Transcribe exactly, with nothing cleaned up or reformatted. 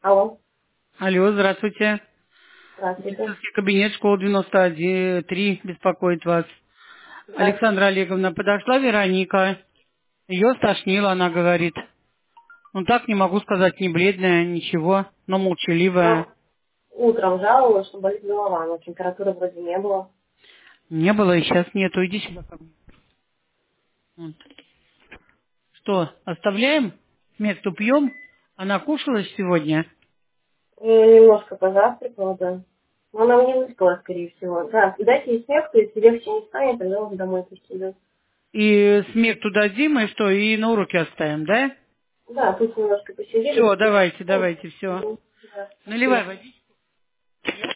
Алло. Алло, здравствуйте. Здравствуйте. Медицинский кабинет, школа девяносто один три беспокоит вас. Здравствуйте. Александра Олеговна, подошла Вероника. Ее стошнило, она говорит. Ну так не могу сказать, не бледная, ничего, но молчаливая. Ну, утром жаловалась, что болит голова, но температуры вроде не было. Не было и сейчас нету. Иди сюда ко мне. Вот. Что, оставляем? Смерту пьем? Она кушалась сегодня? Ну, немножко позавтракала, да. Но она мне выспала, скорее всего. Да, дайте ей смерту, если легче не станет, тогда уже домой пусть идет. И смерту дадим, и что, и на уроки оставим, да? Да, пусть немножко посидели. Все, давайте, давайте, все. Мгм. Да, Наливай спасибо. водичку.